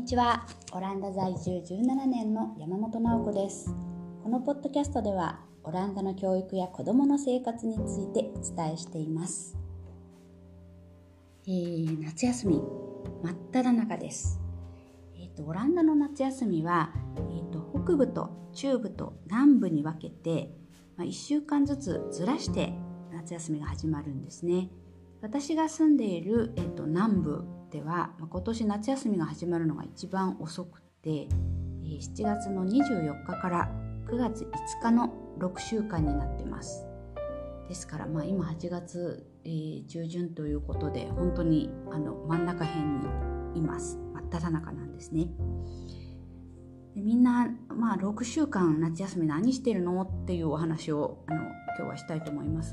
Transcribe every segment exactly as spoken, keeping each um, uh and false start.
にちは。オランダ在住じゅうななねんの山本直子です。このポッドキャストではオランダの教育や子どもの生活についてお伝えしています。えー、夏休み真っ只中です。えーと、オランダの夏休みは、えーと、北部と中部と南部に分けて、まあ、いっしゅうかんずつずらして夏休みが始まるんですね。私が住んでいる、えーと、南部では、まあ、今年夏休みが始まるのが一番遅くて、えー、しちがつのにじゅうよっかからくがついつかのろくしゅうかんになってます。ですから、まあ、今はちがつ、えー、中旬ということで本当にあの真ん中辺にいます。真っ只中なんですね。でみんな、まあ、ろくしゅうかん夏休み何してるのっていうお話をあの今日はしたいと思います。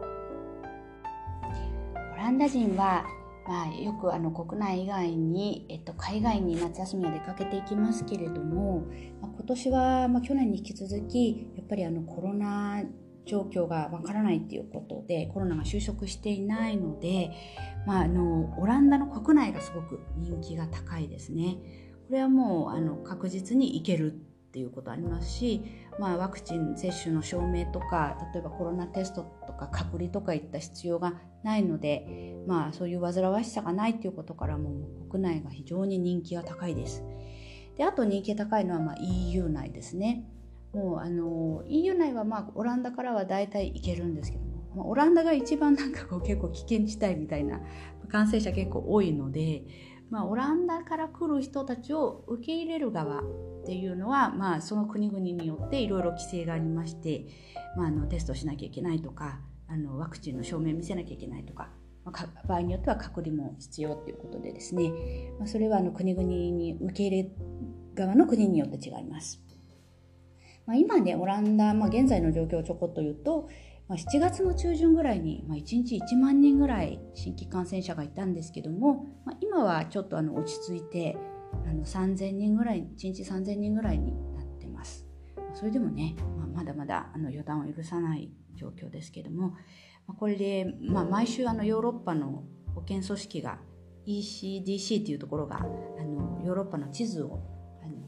オランダ人は、まあ、よくあの国内以外に、えっと、海外に夏休みは出かけていきますけれども、まあ、今年は、まあ、去年に引き続きやっぱりあのコロナ状況がわからないっていうことでコロナが収束していないので、まあ、あのオランダの国内がすごく人気が高いですね。これはもうあの確実に行けるっていうことありますし、まあ、ワクチン接種の証明とか例えばコロナテストとか隔離とかいった必要がないので、まあ、そういう煩わしさがないということからも国内が非常に人気が高いです。であと人気が高いのはまあ イーユー 内ですね。もうあの イーユー 内はまあオランダからはだいたい行けるんですけども、まあ、オランダが一番なんかこう結構危険地帯みたいな感染者結構多いので、まあ、オランダから来る人たちを受け入れる側っていうのは、まあ、その国々によっていろいろ規制がありまして、まあ、あのテストしなきゃいけないとかあのワクチンの証明見せなきゃいけないとか、まあ、場合によっては隔離も必要ということでですね、まあ、それはあの国々に受け入れ側の国によって違います。まあ、今ねオランダ、まあ、現在の状況をちょこっと言うと、まあ、しちがつの中旬ぐらいに、まあ、いちにちいちまんにんぐらい新規感染者がいたんですけども、まあ、今はちょっとあの落ち着いてあのさんぜんにんぐらいいちにちさんぜんにんぐらいになってます。それでもね、まあ、まだまだあの予断を許さない状況ですけども、まあ、これで、まあ、毎週あのヨーロッパの保健組織が イーシーディーシー というところがあのヨーロッパの地図をあの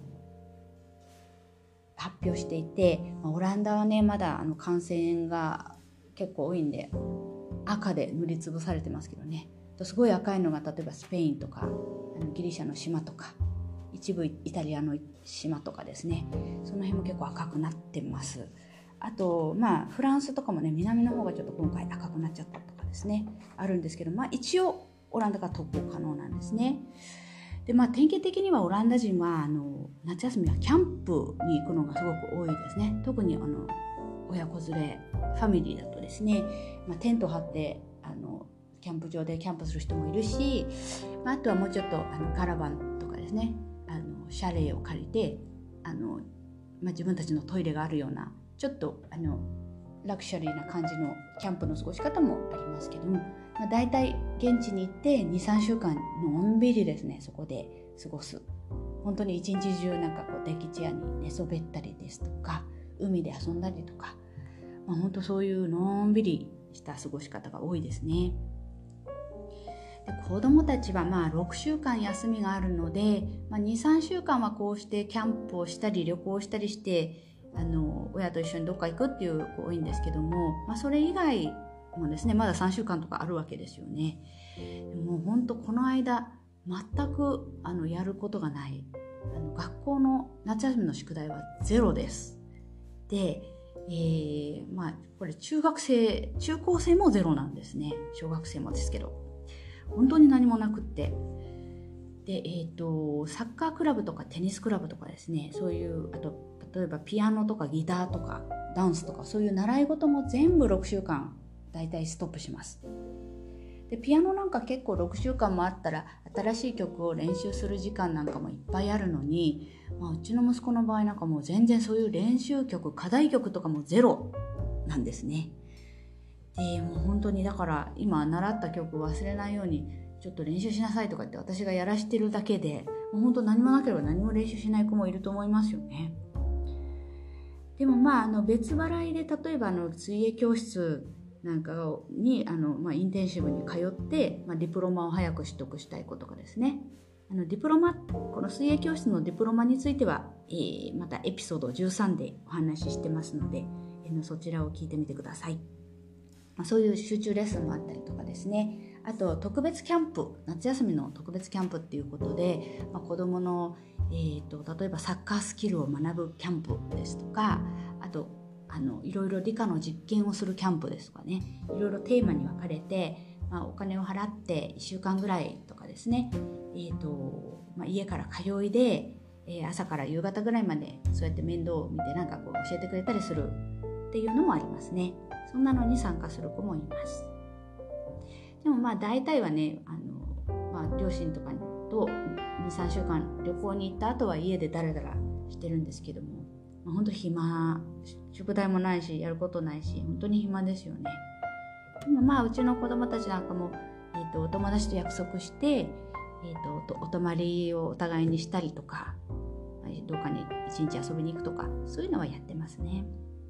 発表していて、まあ、オランダはねまだあの感染が結構多いんで赤で塗りつぶされてますけどね、すごい赤いのが例えばスペインとかあのギリシャの島とか一部イタリアの島とかですね、その辺も結構赤くなってます。あとまあフランスとかもね南の方がちょっと今回赤くなっちゃったとかですねあるんですけど、まあ一応オランダが渡航可能なんですね。でまあ典型的にはオランダ人はあの夏休みはキャンプに行くのがすごく多いですね。特にあの親子連れファミリーだとですね、まあ、テント張ってあのキャンプ場でキャンプする人もいるし、まあ、あとはもうちょっとあのカラバンとかですね、あのシャレを借りてあの、まあ、自分たちのトイレがあるようなちょっとあのラクシュアリーな感じのキャンプの過ごし方もありますけども、まあ、大体現地に行って にさんしゅうかんのんびりですねそこで過ごす。本当に一日中なんかこうデッキチェアに寝そべったりですとか海で遊んだりとか、まあ、本当そういうのんびりした過ごし方が多いですね。で子どもたちはまあろくしゅうかん休みがあるので、まあ、にさんしゅうかんはこうしてキャンプをしたり旅行したりしてあの親と一緒にどっか行くっていう子多いんですけども、まあ、それ以外もですねまださんしゅうかんとかあるわけですよね。でも本当この間全くあのやることがない、あの学校の夏休みの宿題はゼロです。で、えー、まあこれ中学生中高生もゼロなんですね。小学生もですけど本当に何もなくって、で、えーと、サッカークラブとかテニスクラブとかですね、そういうあと例えばピアノとかギターとかダンスとかそういう習い事も全部ろくしゅうかんだいたいストップします。でピアノなんか結構ろくしゅうかんもあったら新しい曲を練習する時間なんかもいっぱいあるのに、まあ、うちの息子の場合なんかもう全然そういう練習曲課題曲とかもゼロなんですね。でもう本当にだから今習った曲を忘れないようにちょっと練習しなさいとかって私がやらしてるだけでもう本当何もなければ何も練習しない子もいると思いますよね。でもまああの別払いで例えばあの水泳教室なんかにあの、まあ、インテンシブに通って、まあ、ディプロマを早く取得したい子とかですね、 あのディプロマこの水泳教室のディプロマについては、えー、またエピソードじゅうさんでお話ししてますので、えー、そちらを聞いてみてください。まあ、そういう集中レッスンもあったりとかですね、あと特別キャンプ、夏休みの特別キャンプっていうことで、まあ、子どもの、えーと、例えばサッカースキルを学ぶキャンプですとか、あとあのいろいろ理科の実験をするキャンプですとかね、いろいろテーマに分かれて、まあ、お金を払っていっしゅうかんぐらいとかですね、えーとまあ、家から通いで、えー、朝から夕方ぐらいまでそうやって面倒を見てなんかこう教えてくれたりするっていうのもありますね。そんなのに参加する子もいます。でもまあ大体はね、あの、まあ、両親とかと にさんしゅうかん旅行に行った後は家でダラダラしてるんですけども、まあ、本当暇、宿題もないしやることないし本当に暇ですよね。でもまあうちの子供たちなんかも、えー、とお友達と約束して、えー、とお泊まりをお互いにしたりとか、どっかに一日遊びに行くとか、そういうのはやってますね。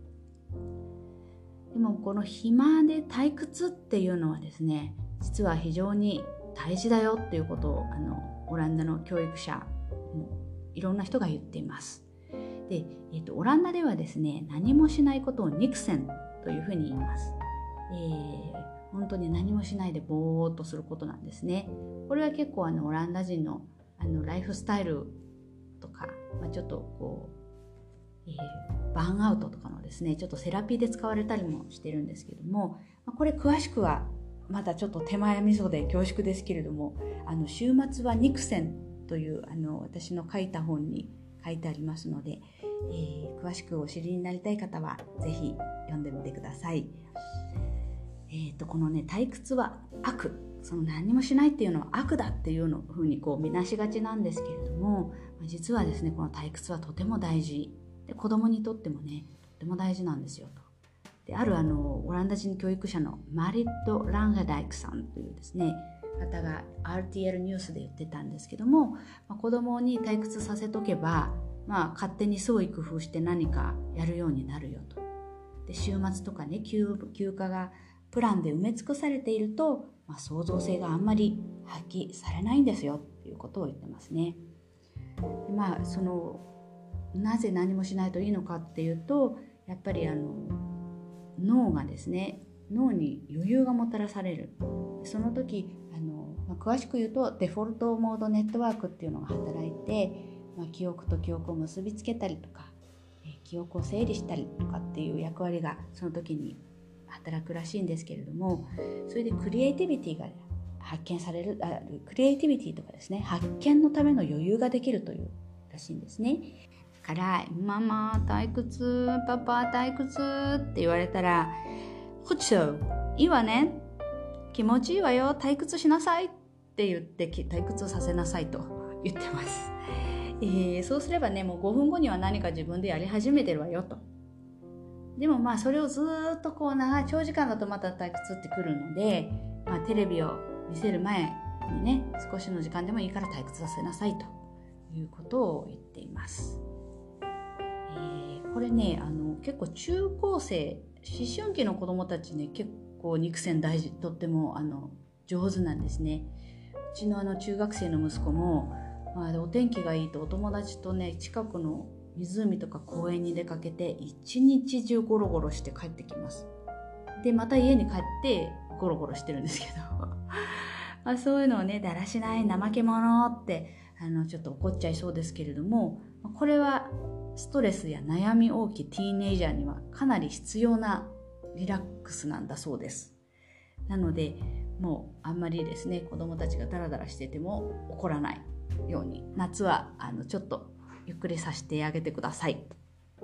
でもこの暇で退屈っていうのはですね、実は非常に大事だよっていうことをあのオランダの教育者もいろんな人が言っています。で、えー、とオランダではですね、何もしないことをニクセンというふうに言います。えー、本当に何もしないでぼーっとすることなんですね。これは結構あのオランダ人の、あのライフスタイルとか、まあ、ちょっとこう、えー、バーンアウトとかのですね、ちょっとセラピーで使われたりもしてるんですけども、まあ、これ詳しくはまだちょっと手前味噌で恐縮ですけれども、あの週末はニクセンというあの私の書いた本に書いてありますので、えー、詳しくお知りになりたい方はぜひ読んでみてください。えー、とこのね、退屈は悪、その何もしないっていうのは悪だっていうのふうにこう見なしがちなんですけれども、実はですね、この退屈はとても大事で、子供にとってもね、とても大事なんですよと。で、あるあのオランダ人教育者のマリット・ランガダイクさんというですね方が アールティーエル ニュースで言ってたんですけども、まあ、子供に退屈させとけば、まあ、勝手に創意工夫して何かやるようになるよと。で、週末とかね、休、休暇がプランで埋め尽くされていると、まあ、創造性があんまり発揮されないんですよっていうことを言ってますね。で、まあ、そのなぜ何もしないといいのかっていうと、やっぱりあの脳がですね、脳に余裕がもたらされる。その時あの、まあ、詳しく言うとデフォルトモードネットワークっていうのが働いて、まあ、記憶と記憶を結びつけたりとか、え記憶を整理したりとかっていう役割がその時に働くらしいんですけれども、それでクリエイティビティが発見される、あクリエイティビティとかですね、発見のための余裕ができるというらしいんですね。だからママ退屈、パパ退屈って言われたら、ふちょいいわね、気持ちいいわよ、退屈しなさいって言って退屈させなさいと言ってます。えー、そうすればね、もうごふんごには何か自分でやり始めてるわよと。でもまあそれをずっとこう長い長時間だとまた退屈ってくるので、まあ、テレビを見せる前にね、少しの時間でもいいから退屈させなさいということを言っています。えー、これね、あの結構中高生、思春期の子どもたちね、結構肉線大事、とってもあの上手なんですね。うちのあの中学生の息子も、まあ、お天気がいいとお友達とね、近くの湖とか公園に出かけて一日中ゴロゴロして帰ってきます。でまた家に帰ってゴロゴロしてるんですけどまあそういうのをね、だらしない、怠け者ってあのちょっと怒っちゃいそうですけれども、これはストレスや悩み大きいティーネイジャーにはかなり必要なリラックスなんだそうです。なのでもうあんまりですね、子どもたちがダラダラしてても怒らないように、夏はあのちょっとゆっくりさせてあげてください。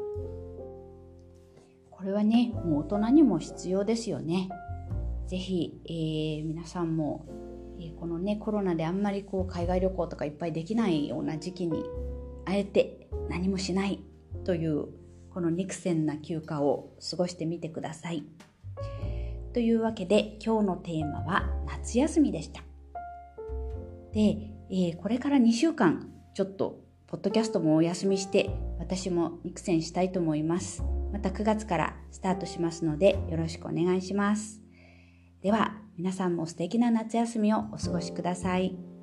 これはね、もう大人にも必要ですよね。ぜひ、えー、皆さんも、えー、このねコロナであんまりこう海外旅行とかいっぱいできないような時期にあえて何もしないというこの肉線な休暇を過ごしてみてください。というわけで今日のテーマは夏休みでした。で、えー、これからにしゅうかんちょっとポッドキャストもお休みして私も肉線したいと思います。またくがつからスタートしますのでよろしくお願いします。では皆さんも素敵な夏休みをお過ごしください。